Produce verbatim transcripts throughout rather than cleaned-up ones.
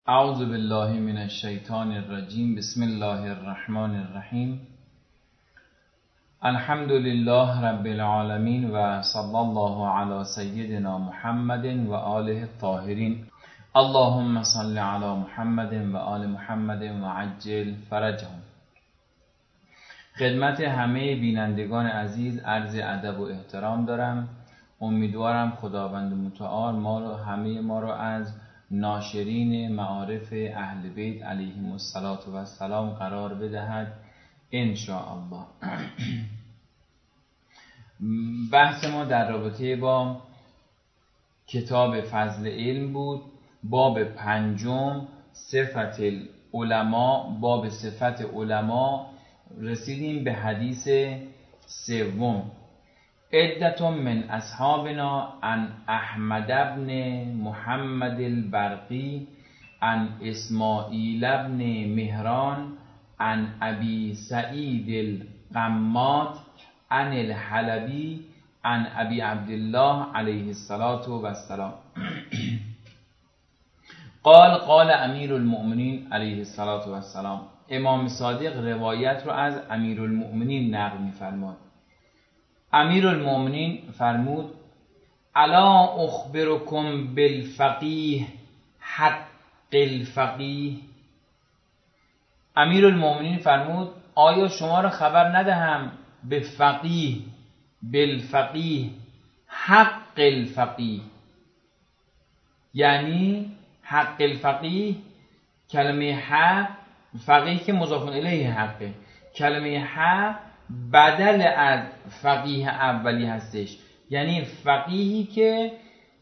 اعوذ بالله من الشیطان الرجیم. بسم الله الرحمن الرحیم. الحمد لله رب العالمین و صلی الله علی سیدنا محمد و آله الطاهرین. اللهم صل علی محمد و آل محمد و عجل فرجهم. خدمت همه بینندگان عزیز عرض ادب و احترام دارم. امیدوارم خداوند متعال ما رو همه ما رو از ناشرین معارف اهل بیت علیهم السلام قرار بدهد ان شاء الله. بحث ما در رابطه با کتاب فضل علم بود. باب پنجم صفت العلماء، باب صفت علما. رسیدیم به حدیث سوم. عدة من اصحابنا عن احمد بن محمد البرقی عن اسماعیل بن مهران عن ابی سعید القمات عن الحلبی عن ابی عبدالله علیه السلام قال قال امیر المؤمنین علیه السلام. امام صادق روایت رو از امیر المؤمنین نقل می‌فرماد. امیر المؤمنین فرمود: الا اخبرکم بالفقیه حق الفقیه. امیر المؤمنین فرمود: آیا شما را خبر ندهم به فقیه، بالفقیه، حق الفقیه. یعنی حق الفقیه، کلمه حق، فقیه که مضاف الیه حقه، کلمه حق بدل از فقیه اولی هستش. یعنی فقیهی که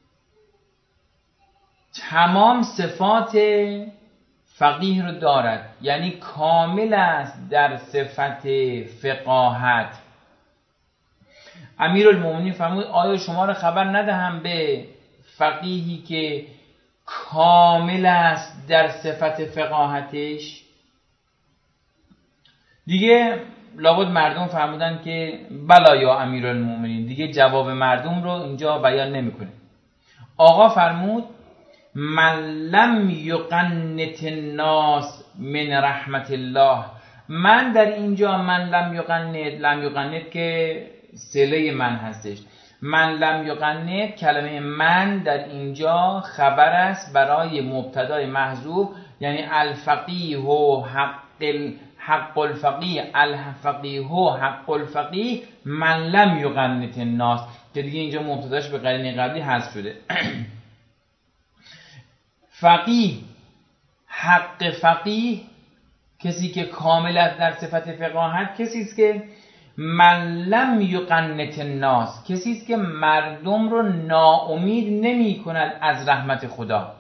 تمام صفات فقیه رو دارد، یعنی کامل است در صفت فقاهت. امیرالمومنین فرمود: آیا شما را خبر ندهم به فقیهی که کامل است در صفت فقاهتش؟ دیگه لابد مردم فرمودن که بلا یا امیرالمومنین. دیگه جواب مردم رو اینجا بیان نمیکنه. آقا فرمود: من لم یقنط الناس من رحمت الله. من در اینجا من لم یقنط، لم یقنط که صله من هستش. من لم یقنط، کلمه من در اینجا خبر است برای مبتدای محذوف، یعنی الفقیه و حق حق الفقیه، الفقیه و حق الفقیه من لم یقنط الناس، که دیگه اینجا مبتداش به قرینه قبلی حذف شده. فقیه، حق فقیه، کسی که کامل است در صفت فقاهت، کسی است که من لم یقنط الناس، کسی است که مردم رو ناامید نمی کند از رحمت خدا.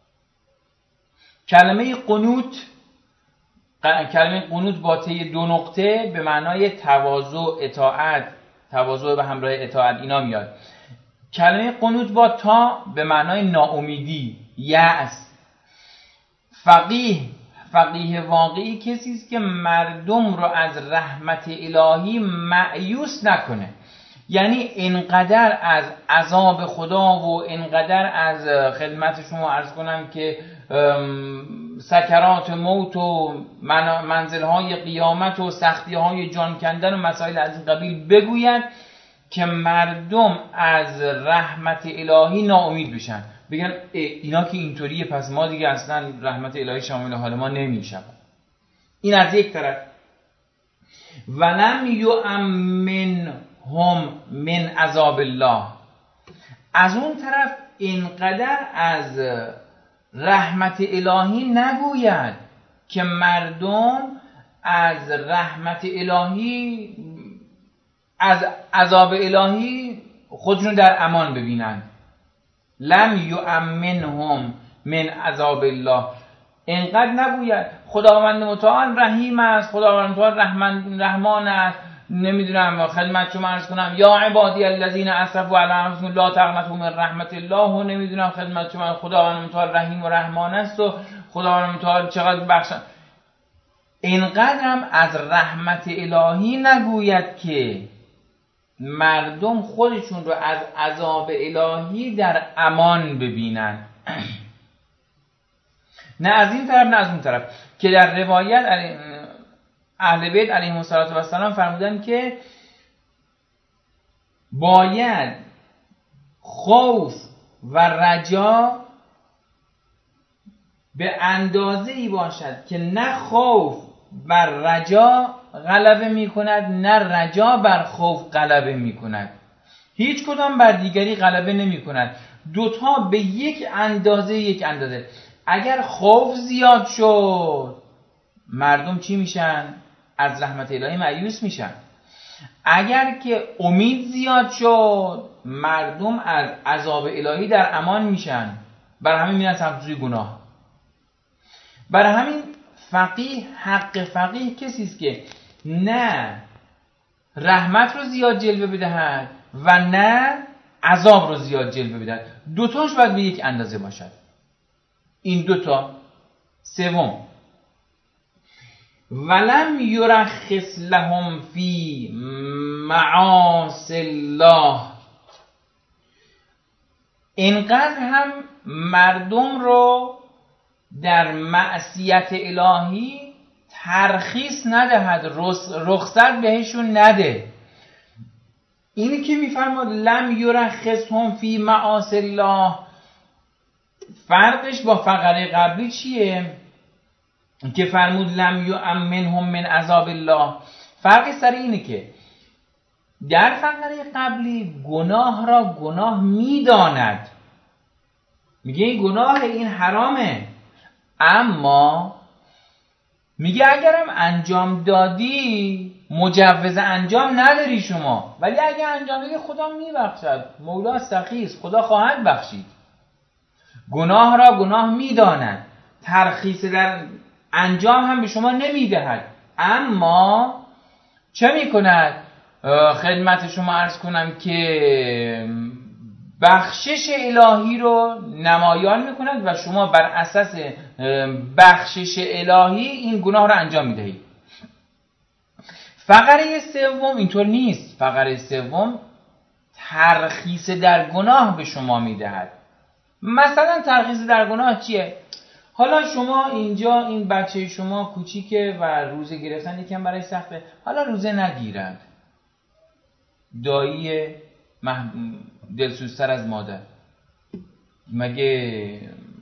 کلمه قنوت، کلمه قنوت با ته دو نقطه به معنای تواضع، اطاعت، تواضع به همراه اطاعت اینا میاد. کلمه قنوت با تا به معنای ناامیدی، یأس. فقیه، فقیه واقعی کسی است که مردم رو از رحمت الهی مأیوس نکنه. یعنی اینقدر از عذاب خدا و اینقدر از، خدمت شما عرض کنم که سکرات موت و منزلهای قیامت و سختیهای جان کندن و مسائل از این قبیل بگوید که مردم از رحمت الهی ناامید بشن، بگن اینا که اینطوریه پس ما دیگه اصلا رحمت الهی شامل حال ما نمیشه. این از یک طرف. ولم یؤمنهم من عذاب الله. از اون طرف اینقدر از رحمت الهی نگوید که مردم از رحمت الهی، از عذاب الهی خودشون در امان ببینند. لم یؤمنهم من عذاب الله. اینقدر نگوید خداوند متعال رحیم است، خداوند متعال رحمان رحمان است، نمیدونم خدمت شما عرض کنم یا عبادی الذین اسرفوا علی انفسهم لا تقنطوا من رحمت الله، و نمیدونم خدمت شما خداوند متعال رحیم و رحمان است و خداوند متعال چقدر بخشن. اینقدر هم از رحمت الهی نگوید که مردم خودشون رو از عذاب الهی در امان ببینن. نه از این طرف نه از اون طرف. که در روایت اهل بیت علیهم السلام فرمودن که باید خوف و رجا به اندازه‌ای باشد که نه خوف بر رجا غلبه می کند نه رجا بر خوف غلبه می کند، هیچ کدام بر دیگری غلبه نمی کند، دوتا به یک اندازه یک اندازه. اگر خوف زیاد شد مردم چی میشن؟ از رحمت الهی مایوس میشن. اگر که امید زیاد شد مردم از عذاب الهی در امان میشن، برای همین میرن سمت سوی گناه. برای همین فقیه، حق فقیه کسی است که نه رحمت رو زیاد جلوه بدهد و نه عذاب رو زیاد جلوه بدهد، دوتاش باید به یک اندازه باشد. این دوتا. سوم، ولم یرخص لهم فی معاصی الله، اینقدر هم مردم رو در معصیت الهی ترخیص ندهد، رخصت بهشون نده. اینی که میفرماد لم یرخصهم فی معاصی الله، فرقش با فقره قبلی چیه؟ که فرمود لم یؤمنهم من عذاب الله. فرق سر اینه که در فقره قبلی گناه را گناه میداند، میگه این گناه این حرامه، اما میگه اگرم انجام دادی مجوز انجام نداری شما، ولی اگر انجام دادی خدا میبخشد، مولا سخیست، خدا خواهد بخشید. گناه را گناه میداند، ترخیص در انجام هم به شما نمیدهد، اما چه میکند؟ خدمت شما عرض کنم که بخشش الهی رو نمایان میکند و شما بر اساس بخشش الهی این گناه رو انجام میدهید. فقره سوم اینطور نیست. فقره سوم ترخیص در گناه به شما میدهد. مثلا ترخیص در گناه چیه؟ حالا شما اینجا این بچه شما کوچیکه و روزه گرفتن یکم برای سخته، حالا روزه نگیرد، دایی مح... دلسوزتر از مادر، مگه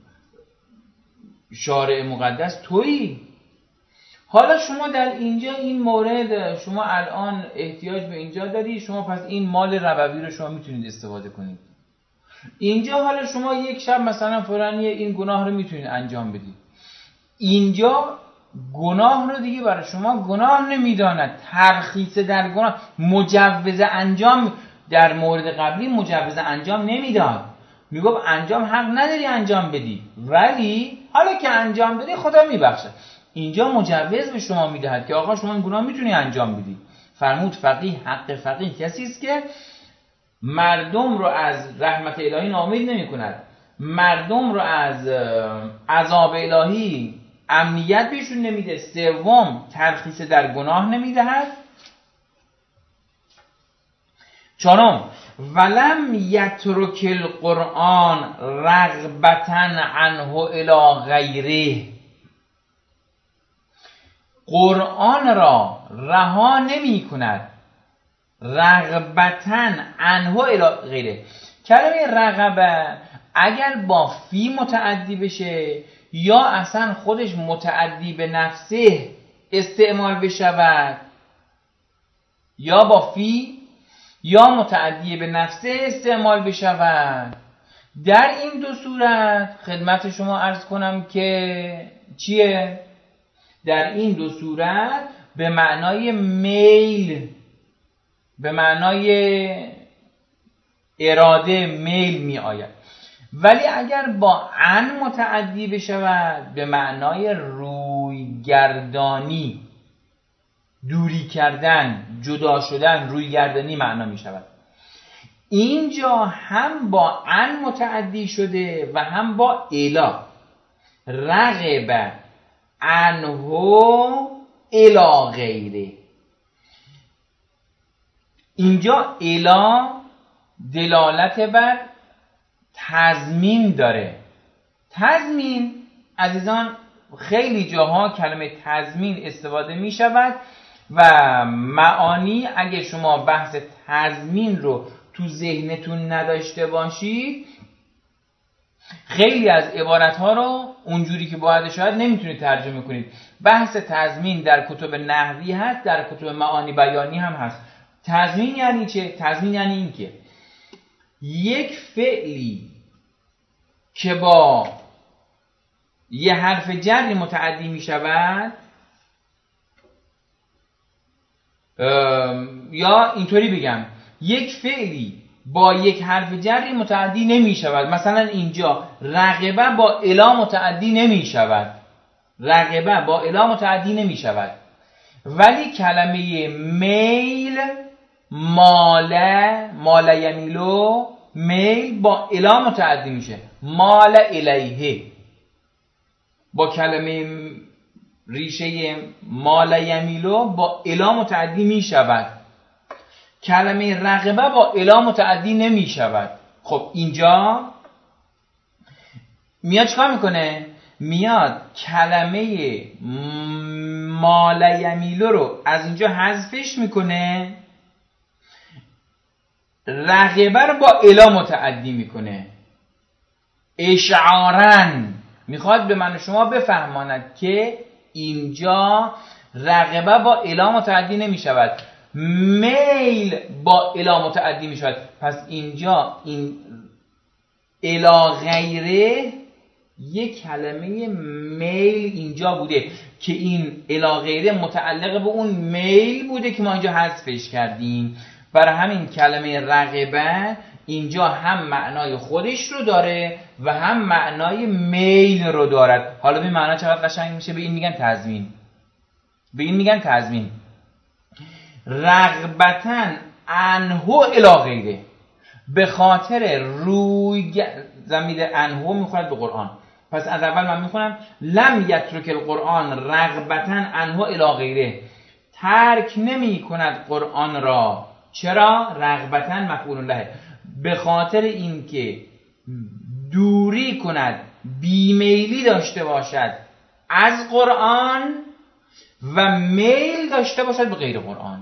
شارع مقدس تویی؟ حالا شما در اینجا این مورد شما الان احتیاج به اینجا داری، شما پس این مال ربوی رو شما میتونید استفاده کنید. اینجا حالا شما یک شب مثلا فلانی این گناه رو میتونید انجام بدید، اینجا گناه رو دیگه برای شما گناه نمیداند، ترخیص در گناه، مجوز انجام. در مورد قبلی مجوز انجام نمیداد، میگفت انجام حق نداری انجام بدی، ولی حالا که انجام بدی خدا میبخشه. اینجا مجوز به شما میدهد که آقا شما این گناه میتونی انجام بدی. فرمود فقیه، حق فقیه کسی است که مردم رو از رحمت الهی ناامید نمی کند، مردم رو از عذاب الهی امنیت بهشون نمیده. سوم ترخیص در گناه نمیدهد. چهارم ولم یترک القرآن رغبتا عنه الی غیره، قرآن را رها نمی کند رغبتا عنه الی غیره. کلمه رغبه اگر با فی متعدی بشه یا اصلا خودش متعدی به نفسه استعمال بشود، یا با فی یا متعدی به نفسه استعمال بشود، در این دو صورت خدمت شما عرض کنم که چیه؟ در این دو صورت به معنای میل، به معنای اراده، میل می آید. ولی اگر با عن متعدی بشود به معنای روی گردانی، دوری کردن، جدا شدن، روی گردانی معنا می شود. اینجا هم با عن متعدی شده و هم با الا، رغب عنه الی غیره. اینجا الا دلالت بر تضمین داره. تضمین عزیزان خیلی جاها کلمه تضمین استفاده می شود و معانی اگه شما بحث تضمین رو تو ذهنتون نداشته باشید خیلی از عبارتها رو اونجوری که باید شاید نمیتونید ترجمه کنید. بحث تضمین در کتب نحوی هست، در کتب معانی بیانی هم هست. تضمین یعنی چه؟ تضمین یعنی این که یک فعلی که با یه حرف جری متعدی می شود یا اینطوری بگم یک فعلی با یک حرف جری متعدی نمی شود. مثلا اینجا رغبه با الا متعدی نمی شود، رغبه با الا متعدی نمی شود، ولی کلمه میل ماله ماله یمیلو میل با الا متعدی میشه، مال الیه با کلمه ریشه مال یمیلو با الا متعدی می شود، کلمه رغبه با الا متعدی نمی شود. خب اینجا میاد چکار میکنه؟ میاد کلمه مال یمیلو رو از اینجا حذفش میکنه، رغبه رو با الا متعدی میکنه. اشعارن میخواد به من و شما بفهماند که اینجا رغبه با الا متعدی نمی شود، میل با الا متعدی می شود. پس اینجا این الا غیره یک کلمه میل اینجا بوده که این الا غیره متعلق به اون میل بوده که ما اینجا حذفش کردیم. برای همین کلمه رغبه اینجا هم معنای خودش رو داره و هم معنای میل رو دارد. حالا به معنا چقدر قشنگ میشه. به این میگن تضمین، به این میگن تضمین. رغبتن انهو الی غیره، به خاطر روی ضمیر انهو میخورد به قرآن. پس از اول من میخونم لم یترک القرآن رغبتن انهو الی غیره، ترک نمی کند قرآن را. چرا؟ رغبتن مفعول له، به خاطر اینکه دوری کند، بیمیلی داشته باشد از قرآن و میل داشته باشد به غیر قرآن.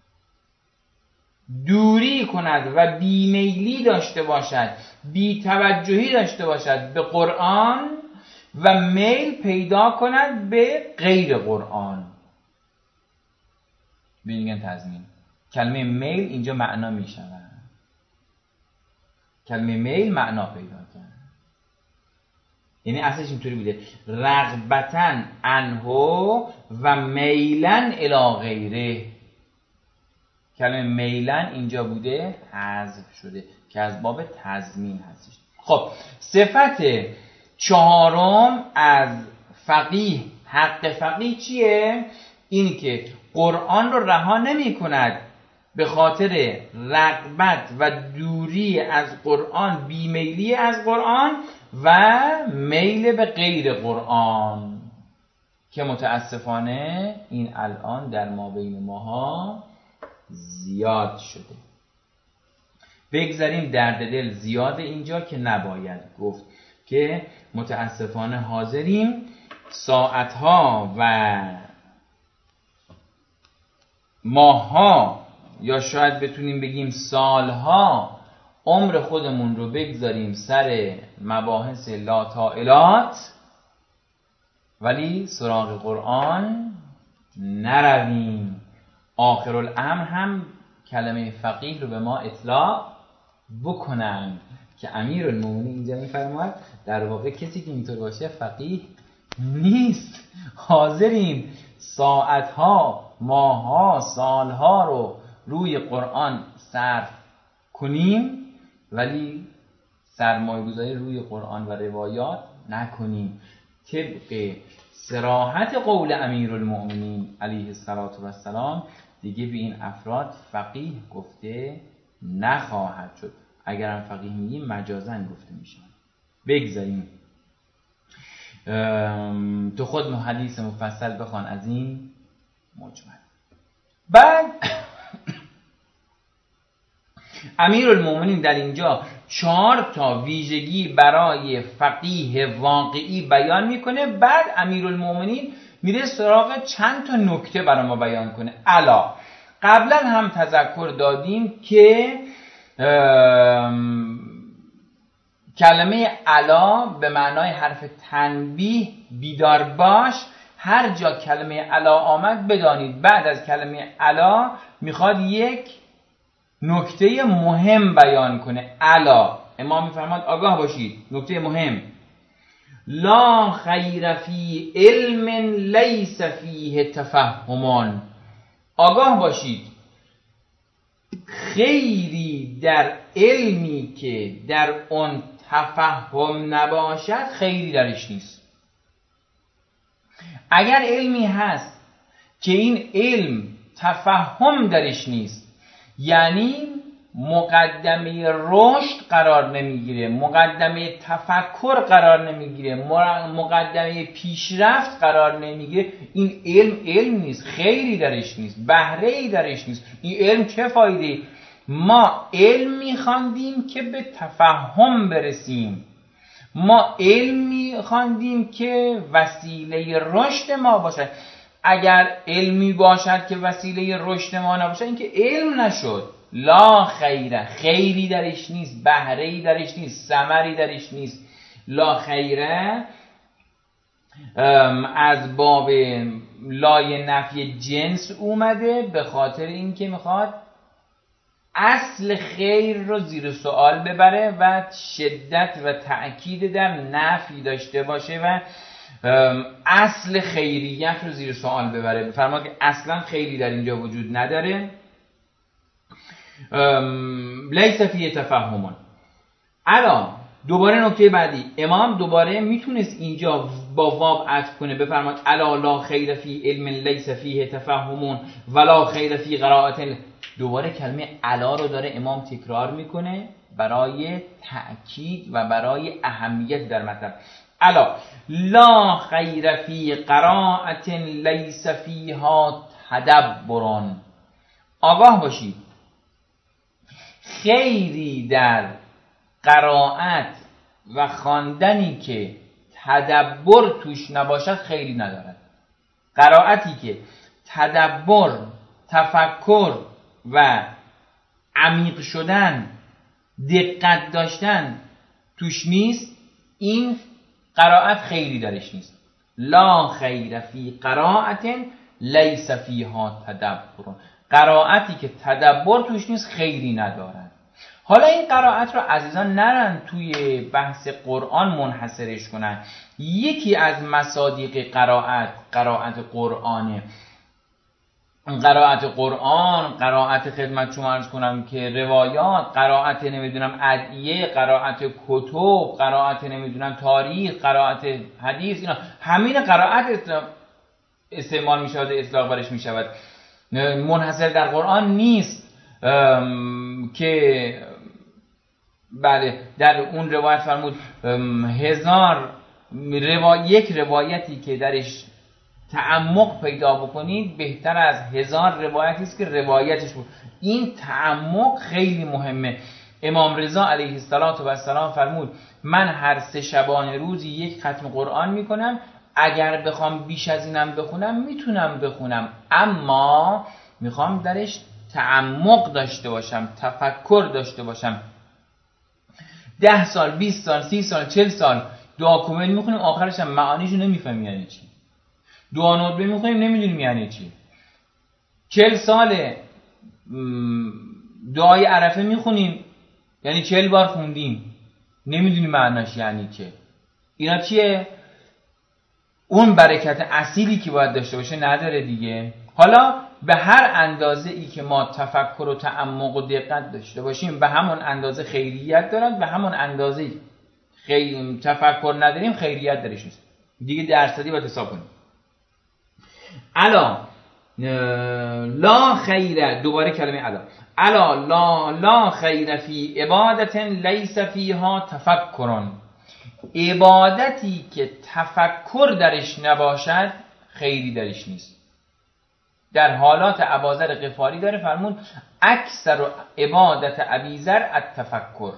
دوری کند و بیمیلی داشته باشد، بی‌توجهی داشته باشد به قرآن و میل پیدا کند به غیر قرآن. ببینید تضمین. کلمه میل اینجا معنا می شود. کلمه میل معنا پیدا کرد. یعنی اصلش اینطوری بوده رغبتن انهو و میلن الی غیره. کلمه میلن اینجا بوده حذف شده که از باب تضمین هستش. خب صفت چهارم از فقیه، حق فقیه چیه؟ این که قرآن رو رها نمی کند به خاطر رغبت و دوری از قرآن، بیمیلی از قرآن و میل به غیر قرآن که متاسفانه این الان در ما بین ماها زیاد شده. بگذاریم درد دل زیاد اینجا که نباید گفت که متاسفانه حاضریم ساعتها و ماهها یا شاید بتونیم بگیم سالها عمر خودمون رو بگذاریم سر مباحث لاتائلات ولی سراغ قرآن نرویم. آخر الامر هم کلمه فقیه رو به ما اطلاع بکنند که امیرالمومنین اینجا میفرماید در واقع کسی که اینطور باشه فقیه نیست. حاضریم ساعتها، ماهها، سالها رو روی قرآن صرف کنیم ولی سرمایه‌گذاری روی قرآن و روایات نکنیم. طبق صراحت قول امیرالمومنین علیه السلام دیگه به این افراد فقیه گفته نخواهد شد. اگرم فقیه میگیم مجازاً گفته میشه. بگذاریم تو خود حدیث مفصل بخوان از این مجمل. بعد امیرالمومنین در اینجا چهار تا ویژگی برای فقیه واقعی بیان میکنه. بعد امیرالمومنین میره سراغ چند تا نکته برای ما بیان کنه. الا قبلا هم تذکر دادیم که کلمه الا به معنای حرف تنبیه، بیدار باش. هر جا کلمه الا آمد بدانید بعد از کلمه الا میخواد یک نکته مهم بیان کنه. الا امام میفرماد آگاه باشید، نکته مهم، لا خیر فی علم لیس فیه تفهمان. آگاه باشید خیری در علمی که در اون تفهم نباشد خیری درش نیست. اگر علمی هست که این علم تفهم درش نیست، یعنی مقدمه رشد قرار نمیگیره، مقدمه تفکر قرار نمیگیره، مقدمه پیشرفت قرار نمیگیره، این علم علم نیست، خیری درش نیست، بهره ای درش نیست. این علم چه فایده؟ ما علم میخواندیم که به تفهم برسیم، ما علم میخواندیم که وسیله رشد ما باشد. اگر علمی باشد که وسیله رشد ما نباشد این که علم نشد. لا خیره، خیری درش نیست، بهره‌ای درش نیست، ثمری درش نیست. لا خیره از باب لای نفی جنس اومده به خاطر اینکه میخواد اصل خیر رو زیر سوال ببره و شدت و تأکید در نفی داشته باشه و اصل خیریت رو زیر سوال ببره. بفرماد که اصلا خیری در اینجا وجود نداره. لیس فیه تفهمان. الان دوباره نکته بعدی، امام دوباره میتونست اینجا با واب عطف کنه، بفرماد الا لا خیر فی علم لیس فیه تفهمون ولا خیر فی قرائت. دوباره کلمه الا رو داره امام تکرار میکنه برای تأکید و برای اهمیت در مطلب. الا لا خیر فی قرائت لیس فیها تدبر. آگاه باشید خیری در قرائت و خواندنی که تدبر توش نباشد خیری ندارد. قرائتی که تدبر، تفکر و عمیق شدن، دقت داشتن توش نیست، این قرائت خیری درش نیست. لا خیر فی قرائت لیس فیها تدبر. قرائتی که تدبر توش نیست خیری ندارد. حالا این قرائت رو عزیزان نرن توی بحث قرآن منحصرش کنن. یکی از مصادیق قرائت قرائت قرآنه. قرائت قرآن، قرائت خدمت شما عرض کنم که روایات، قرائت نمیدونم ادعیه، قرائت کتب، قرائت نمیدونم تاریخ، قرائت حدیث، اینا همین قرائت استعمال می شود، اطلاق برش می شود، منحصر در قرآن نیست. که بله در اون روایت فرمود هزار روا... یک روایتی که درش تعمق پیدا بکنید بهتر از هزار روایتی است که روایتش بود. این تعمق خیلی مهمه. امام رضا علیه السلام فرمود من هر سه شبانه روزی یک ختم قرآن میکنم، اگر بخوام بیش از اینم بخونم میتونم بخونم، اما میخوام درش تعمق داشته باشم، تفکر داشته باشم. ده سال، بیست سال، سی سال، چل سال دعا کامل میخونیم، آخرش هم معانیشو نمیفهمیم یعنی چی. دعا ندبه میخونیم نمیدونیم یعنی چی. چل سال دعای عرفه میخونیم، یعنی چل بار خوندیم، نمیدونیم معناش یعنی چه. اینا چیه؟ اون برکت اصیلی که باید داشته باشه نداره دیگه. حالا به هر اندازه ای که ما تفکر و تعمق و دقت داشته باشیم به همون اندازه خیریت دارد، به همون اندازه خیر... تفکر نداریم خیریت درش نیست دیگه. درصدی باید حساب کنیم. الا لا خیر، دوباره کلمه الا الا لا لا خیر فی عبادت لیس فیها تفکرون. عبادتی که تفکر درش نباشد خیری درش نیست. در حالات اباذر غفاری داره، فرمود اکثر عبادت ابیذر التفکر،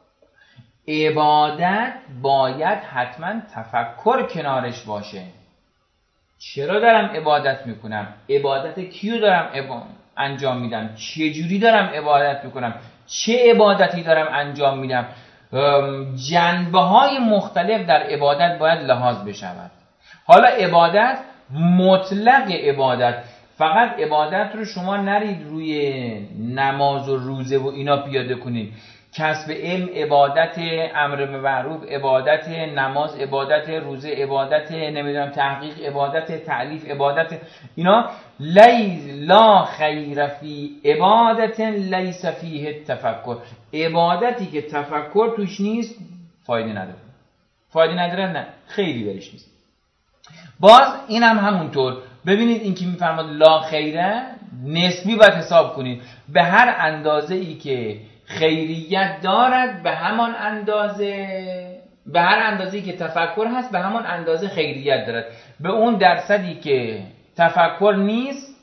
عبادت باید حتما تفکر کنارش باشه. چرا دارم عبادت میکنم؟ عبادت کیو دارم انجام میدم؟ چه جوری دارم عبادت میکنم؟ چه عبادتی دارم انجام میدم؟ جنبه های مختلف در عبادت باید لحاظ بشود. حالا عبادت، مطلق عبادت، فقط عبادت رو شما نرید روی نماز و روزه و اینا پیاده کنید. کسب علم عبادت، امر به معروف عبادت، نماز عبادت، روزه عبادت، نمیدونم تحقیق عبادت، تعلیف عبادت، اینا لی لا خیر فی عبادت لیس فیه تفکر. عبادتی که تفکر توش نیست فایده نداره. فایده نداره نه، خیلی برش نیست. باز این هم همونطور. ببینید این که میفرماد لا خیره نسبی باید حساب کنید. به هر اندازه ای که خیریت دارد به همان اندازه، به هر اندازه‌ای که تفکر هست به همان اندازه خیریت دارد. به اون درصدی که تفکر نیست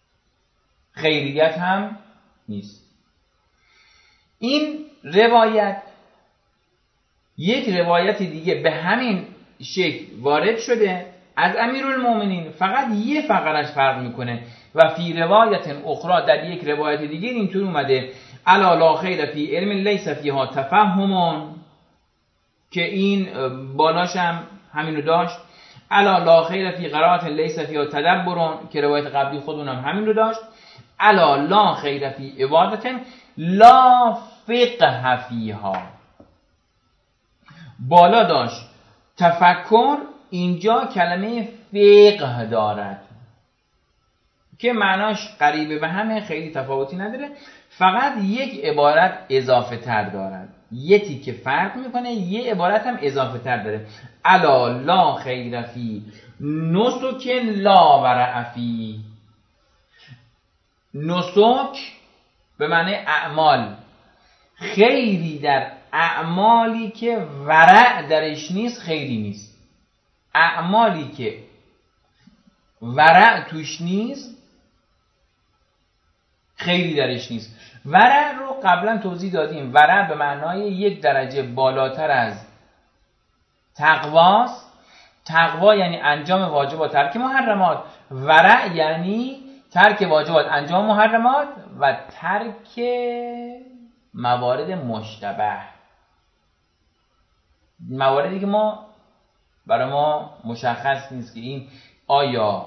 خیریت هم نیست. این روایت، یک روایت دیگه به همین شکل وارد شده از امیرالمومنین، فقط یه فقرش فرق میکنه. و فی روایت اخرى، در یک روایت دیگه اینطور اومده الا لا خیر فی علم لیس فیها تفهم، که این بالاش هم همینو داشت. الا لا خیر فی قرائت لیس فیها تدبر، که روایت قبلی خودمون هم همین رو داشت. الا لا خیر فی عبادت لا فقه فیها، بالا داشت تفکر، اینجا کلمه فقه دارد که معناش قریبه به همه، خیلی تفاوتی نداره، فقط یک عبارت اضافه تر دارد. یکی که فرق میکنه یه عبارت هم اضافه تر داره. الا لا خیر فی نسک لا ورع فی. نسک به معنی اعمال، خیری در اعمالی که ورع درش نیست خیری نیست. اعمالی که ورع توش نیست خیری درش نیست. ورع رو قبلا توضیح دادیم. ورع به معنای یک درجه بالاتر از تقواست. تقوا یعنی انجام واجبات، ترک محرمات. ورع یعنی ترک واجبات، انجام محرمات و ترک موارد مشتبه، مواردی که ما برای ما مشخص نیست که این آیا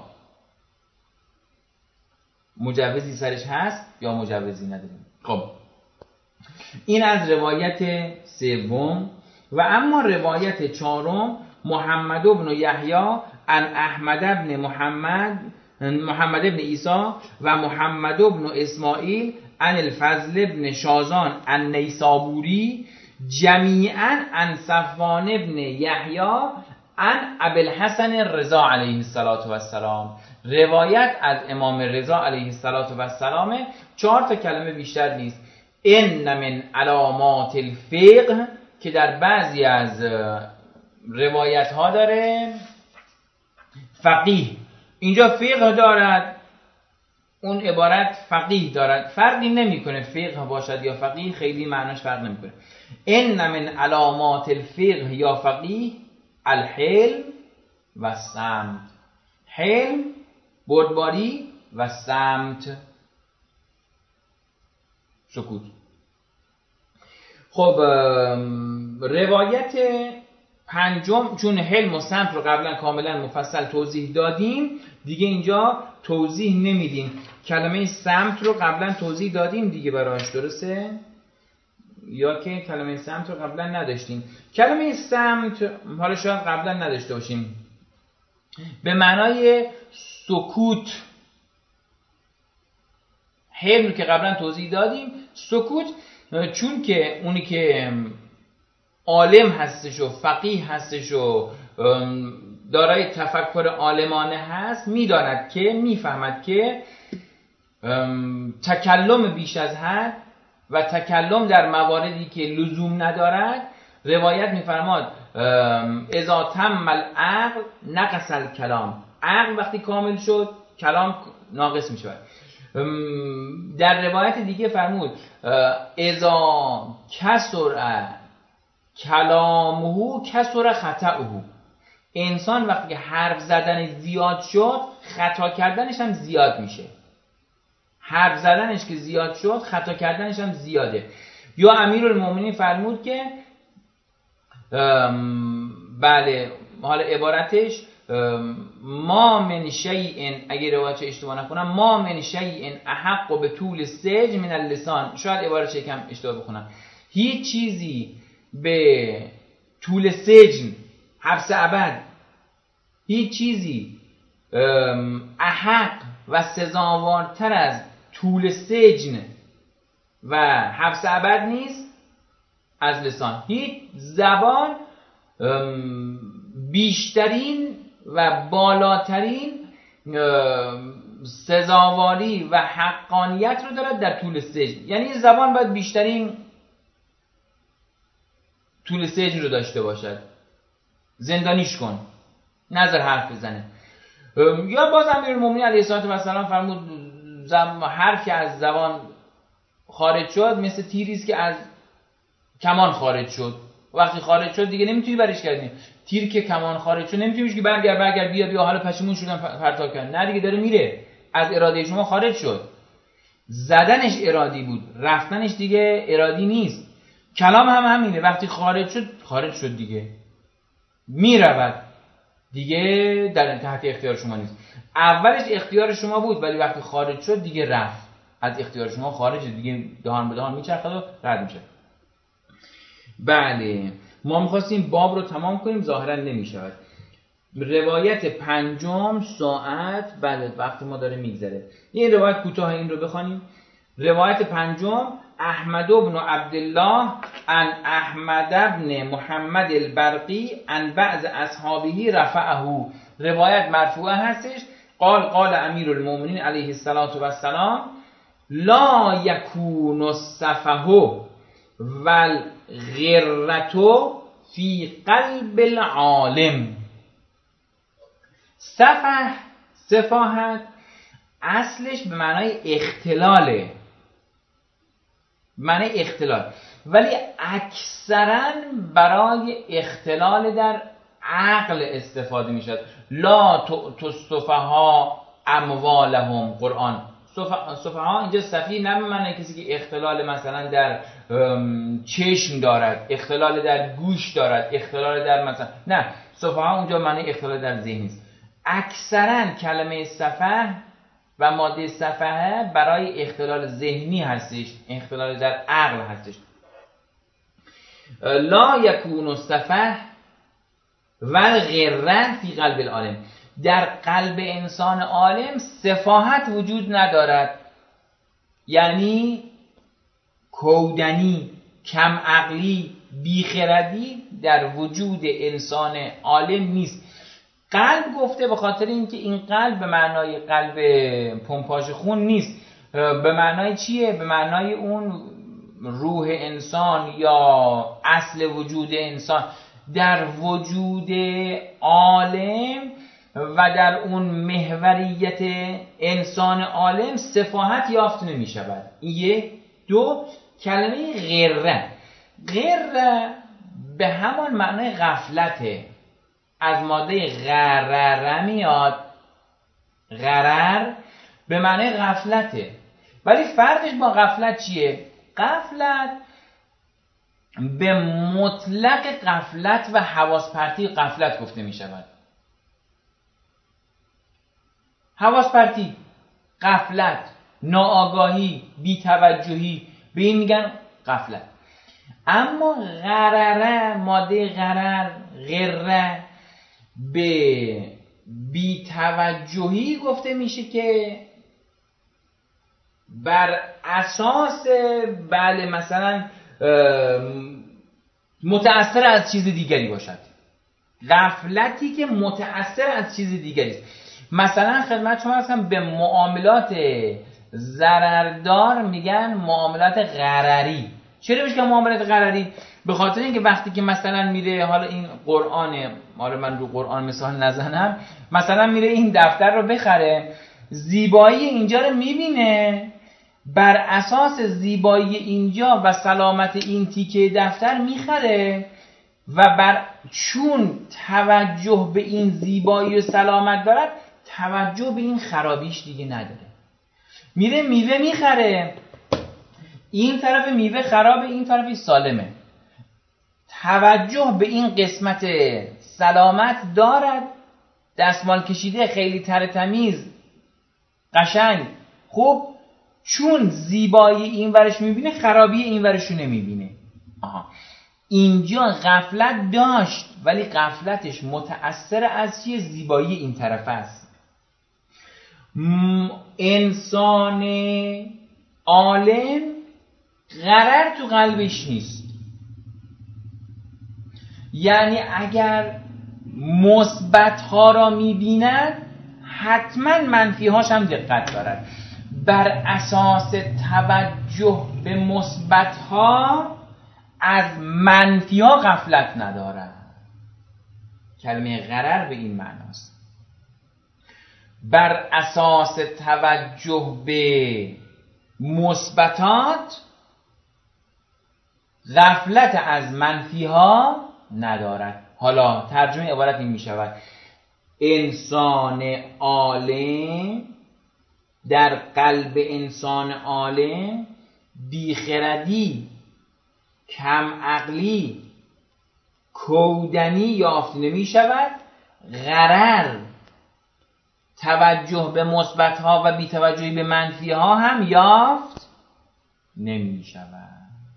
مجوزی سرش هست یا مجوزی نداریم. خب این از روایت سوم. و اما روایت چهارم، محمد بن یحیی عن احمد بن محمد محمد بن عیسی و محمد بن اسماعیل عن الفضل بن شازان عن نیسابوری جمیعا عن صفوان بن یحیی عن ابی الحسن رضا علیه السلام. روایت از امام رضا علیه السلام، چهار تا کلمه بیشتر نیست. ان من علامات الفقه، که در بعضی از روایت ها داره فقیه، اینجا فقه دارد، اون عبارت فقیه دارد. فرقی نمیکنه فقه باشد یا فقیه، خیلی معناش فرق نمیکنه. ان من علامات الفقه یا فقیه الحلم و صمت. حلم بردباری و صمت سکوت. خب روایت پنجم، چون حلم و صمت رو قبلا کاملا مفصل توضیح دادیم دیگه اینجا توضیح نمیدیم. کلمه صمت رو قبلا توضیح دادیم دیگه براش، درسته؟ یا که کلمه صمت رو قبلا نداشتیم. کلمه صمت حالا شاید قبلا نداشته باشیم، به معنای سکوت. حلم که قبلا توضیح دادیم، سکوت، چون که اونی که عالم هستش و فقیه هستش و دارای تفکر عالمانه هست، میداند که میفهمد که تکلم بیش از حد و تکلم در مواردی که لزوم ندارد، روایت میفرماد اذا تم العقل نقص الکلام. عقل وقتی کامل شد کلام ناقص میشه. در روایت دیگه فرمود اذا کسر کلامه کسر خطأه، انسان وقتی که حرف زدن زیاد شد خطا کردنش هم زیاد میشه. حرف زدنش که زیاد شد خطا کردنش هم زیاده. یا امیرالمومنین فرمود که بله حالا عبارتش ما من شیء، اگه روایت اشتباه نکنم، ما من شیء احق به طول السجن من اللسان، شاید عبارت یکم اشتباه بخونم، هیچ چیزی به طول سجن، حبس ابد، هیچ چیزی احق و سزاوارتر از طول سجن و حبس ابد نیست از لسان. هیچ زبان بیشترین و بالاترین سزاواری و حقانیت رو دارد در طول سجن. یعنی زبان باید بیشترین طول سجن رو داشته باشد، زندانیش کن، نظر حرف بزنه. یا باز امیرالمومنین علیه السلام فرمود حرف که از زبان خارج شد مثل تیری است که از کمان خارج شد. وقتی خارج شد دیگه نمیتونی برش کردی. تیر که کمان خارج شد نمیتونی که برگرد برگرد بیا بیا حالا پشیمون شدن پرتاب کردن، نه دیگه داره میره، از اراده شما خارج شد. زدنش ارادی بود، رفتنش دیگه ارادی نیست. کلام هم همینه، وقتی خارج شد خارج شد دیگه میرود، دیگه در تحت اختیار شما نیست. اولش اختیار شما بود ولی وقتی خارج شد دیگه رفت، از اختیار شما خارج، دیگه دهان به دهان میچرخد و رد میشه. بله ما میخواستیم باب رو تمام کنیم، ظاهرا نمیشود. روایت پنجم ساعت، بله وقت ما داره میگذره، این روایت کوتاه این رو بخوانیم. روایت پنجم احمد بن عبدالله عن احمد بن محمد البرقی عن بعض اصحابه رفعه، روایت مرفوعه هستش. قال قال امیرالمومنین علیه السلام لا یکون السفه والغرة فی قلب العالم. سفه، سفاهت اصلش به معنای اختلاله، معنی اختلال، ولی اکثرا برای اختلال در عقل استفاده می شد. لا تصفها اموالهم، قرآن صفحا اینجا صفی نه به معنی کسی که اختلال مثلا در چشم دارد، اختلال در گوش دارد، اختلال در مثلا، نه، صفحا اونجا معنی اختلال در ذهن است. اکثرا کلمه صفحه و ماده صفحه برای اختلال ذهنی هستش، اختلال در عقل هستش. لا یکون السفه والغره فی قلب العالم، در قلب انسان عالم سفاهت وجود ندارد، یعنی کودنی، کم عقلی، بیخردی در وجود انسان عالم نیست. قلب گفته به خاطر اینکه این قلب به معنای قلب پمپاژ خون نیست، به معنای چیه؟ به معنای اون روح انسان یا اصل وجود انسان. در وجود عالم و در اون محوریت انسان عالم سفاهت یافت نمی شود. یک. دو، کلمه غره، غره به همان معنای غفلته، از ماده غرر میاد، غرر به معنای غفلته، ولی فرقش با غفلت چیه؟ غفلت به مطلق غفلت و حواس پرتی غفلت گفته می شود. حواس پرتی، غفلت، ناآگاهی، بی‌توجهی، به این میگن غفلت. اما غرره، ماده غرر، غره، به بی‌توجهی گفته میشه که بر اساس بله مثلا متأثر از چیز دیگری باشد. غفلتی که متأثر از چیز دیگری است. مثلا خدمت شما هستم به معاملات ضرردار میگن معاملات غرری. چرا میگن معاملات غرری؟ به خاطر اینکه وقتی که مثلا میره، حالا این قرآنه، حالا من رو قرآن مثال نزنم، مثلا میره این دفتر رو بخره، زیبایی اینجا رو میبینه، بر اساس زیبایی اینجا و سلامت این تیکه دفتر میخره و بر چون توجه به این زیبایی و سلامت دارد، توجه به این خرابیش دیگه نداره. میره میوه میخره، این طرف میوه خرابه، این طرفی سالمه. توجه به این قسمت سلامت دارد، دستمال کشیده، خیلی تر تمیز، قشنگ، خوب. چون زیبایی این ورش میبینه، خرابی این ورشو نمیبینه. آها، اینجا غفلت داشت ولی غفلتش متأثر از چیه؟ زیبایی این طرف است. انسان عالم غرر تو قلبش نیست، یعنی اگر مثبت ها را میبیند حتما منفی هاش هم دقت دارد. بر اساس توجه به مثبت ها از منفی ها غفلت ندارد. کلمه غرر به این معناست. بر اساس توجه به مثبتات غفلت از منفی ها ندارد. حالا ترجمه عبارت این می شود: انسان عالم، در قلب انسان عالم بیخردی، کم عقلی، کودنی یافت نمی شود. غرر، توجه به مثبت ها و بی توجهی به منفی ها هم یافت نمی شود.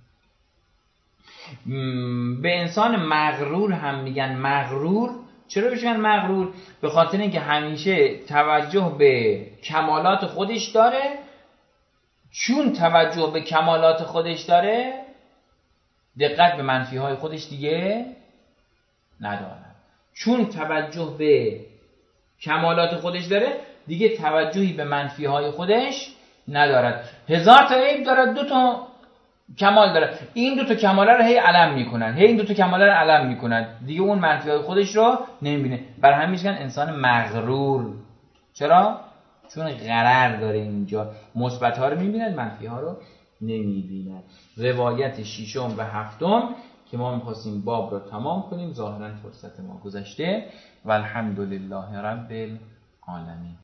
به انسان مغرور هم میگن مغرور. چرا بهش میگن مغرور؟ به خاطر اینکه همیشه توجه به کمالات خودش داره. چون توجه به کمالات خودش داره، دقت به منفی های خودش دیگه ندارد. چون توجه به کمالات خودش داره، دیگه توجهی به منفی های خودش ندارد. هزار تا عیب دارد، دو تا کمال داره. این دو تا کماله رو هی علم میکنن، هی این دو تا کماله رو علم میکنن، دیگه اون منفی های خودش رو نمیبینه. برای همین میگن انسان مغرور. چرا؟ چون غرر داره. اینجا مثبت ها رو میبیند، منفی ها رو نمیبیند. روایت ششم و هفتم که ما میخواستیم باب رو تمام کنیم، ظاهرا فرصت ما گذشته. و الحمدلله رب العالمین.